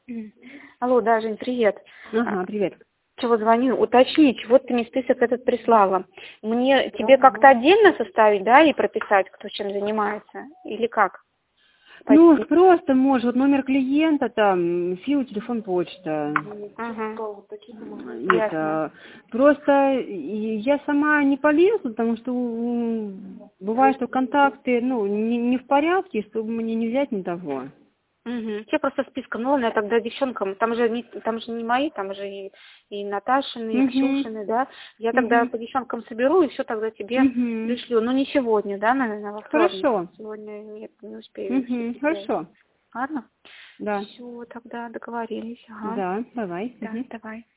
Алло, да, Жень, привет. Ага, привет. Чего звоню? Уточнить, вот ты мне список этот прислала. Мне тебе как-то отдельно составить, да, и прописать, кто чем занимается? Или как? Ну, просто можешь, вот номер клиента, там, ФИУ, телефон, почта. Ага. Это, просто я сама не полезу, потому что бывает, что контакты, ну, не в порядке, чтобы мне не взять ни того. Я просто списком, ну ладно, я тогда девчонкам, там же не мои, там же и Наташины, и Ксюшины, да, я тогда по девчонкам соберу и все тогда тебе пришлю. Ну не сегодня, да, наверное, во вторник. Хорошо. Сегодня я не успею. Хорошо. Ладно? Да. Все, тогда договорились. Ага. Да, давай. Да, давай.